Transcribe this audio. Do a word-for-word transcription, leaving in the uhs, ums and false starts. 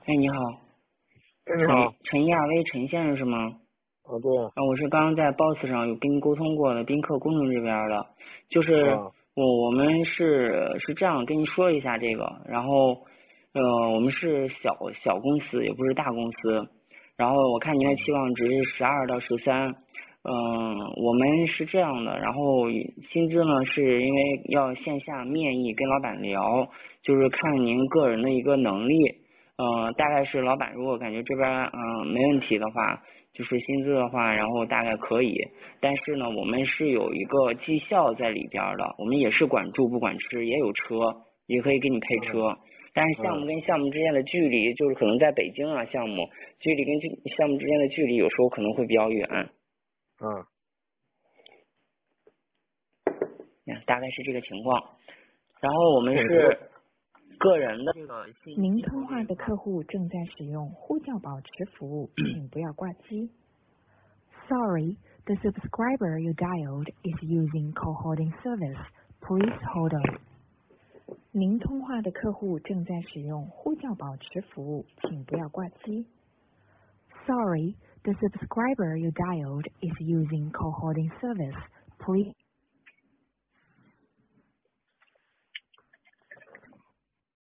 哎，你好， 哎，你陈好。 陈亚威陈先生是吗？ 啊，对啊。 啊，我是刚刚在 Boss 上有跟您沟通过的，宾客工程这边的，就是啊。 我我们是是这样跟您说一下这个，然后呃我们是小小公司，也不是大公司，然后我看您的期望值是十二到十三，嗯，我们是这样的，然后薪资呢是因为要线下面议跟老板聊，就是看您个人的一个能力。呃，大概是老板如果感觉这边嗯、呃、没问题的话，就是薪资的话，然后大概可以。但是呢，我们是有一个绩效在里边的，我们也是管住不管吃，也有车，也可以给你配嗯车。但是项目嗯跟项目之间的距离，就是可能在北京啊，项目距离跟距项目之间的距离有时候可能会比较远， 嗯。 大概是这个情况。然后我们是个人的这个信息。 您通话的客户正在使用呼叫保持服务，请不要挂机。Sorry, the subscriber you dialed is using call holding service. Please hold on. 您通话的客户正在使用呼叫保持服务，请不要挂机。Sorry, the subscriber you dialed is using call holding service. Please